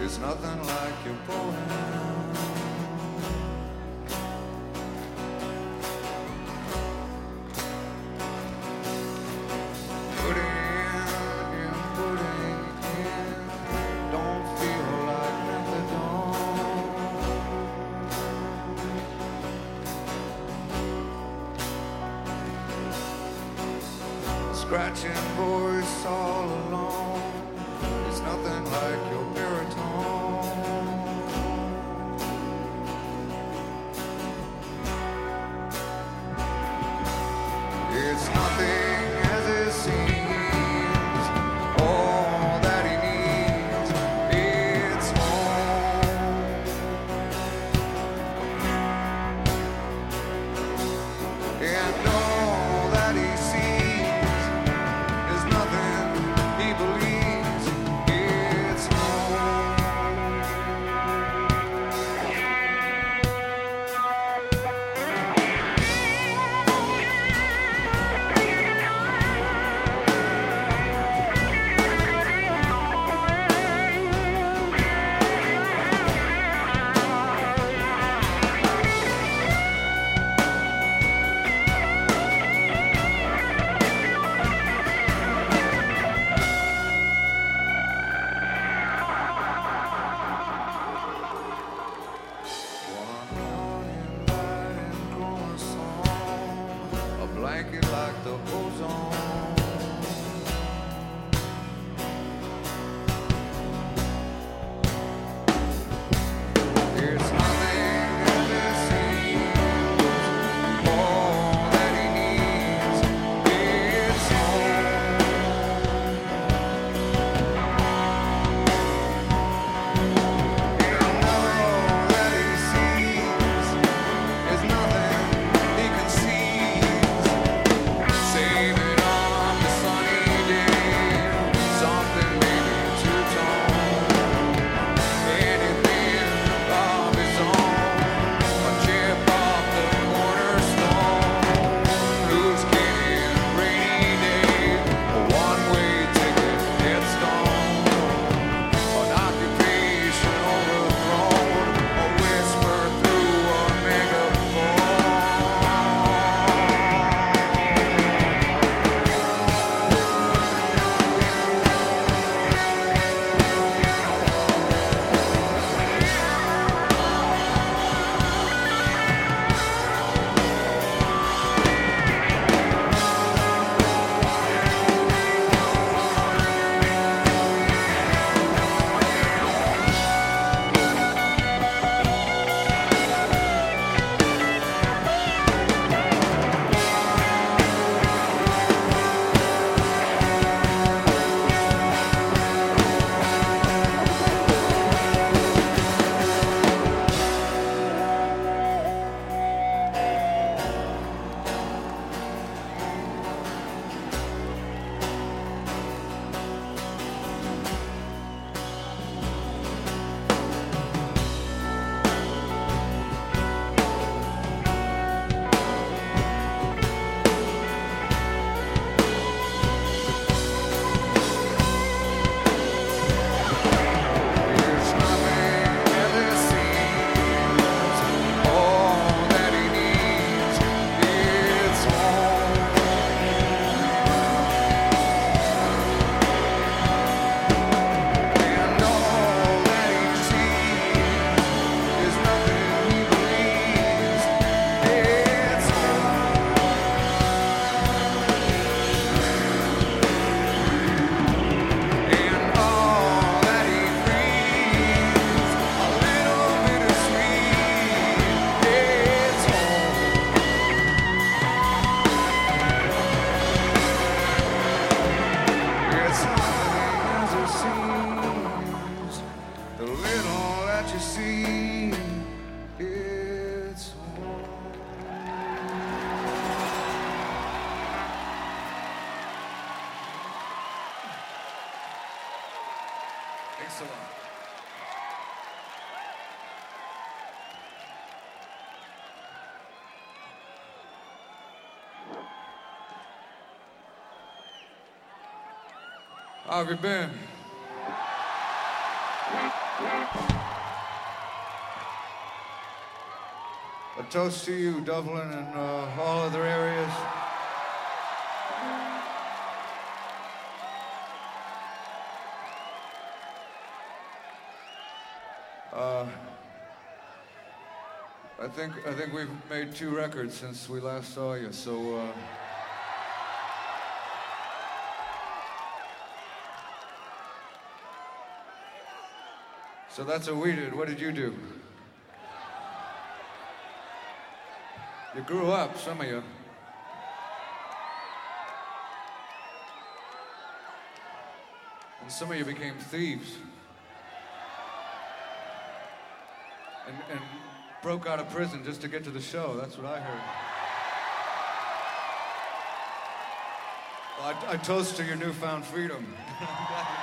There's nothing like your poem. Scratching voice all alone. It's nothing like your baritone. It's nothing as it seems. All that he needs, it's home. And all that he sees is nothing he believes, it's home. A blanket like the ozone. It's nothing as it seems. All that he needs, it's home. And all that he sees is nothing he conceives. Save it on the sunny day. Something maybe two-tone. Anything of his own. A chip off the cornerstone. Loose cannon, rainy day. A one-way ticket, headstone. An occupation overthrown. A whisper through a megaphone. It's nothing as it seems. All that he needs, it's home. And all that he sees is nothing he believes, it's home. And all that he breathes, a little bittersweet, it's home. It's nothing as it seems. The little that you see, it's home. Thanks a lot. How have you been? A toast to you, Dublin, and all other areas. I think we've made 2 records since we last saw you, so that's what we did. What did you do? You grew up, some of you. And some of you became thieves. And broke out of prison just to get to the show. That's what I heard. Well, I toast to your newfound freedom.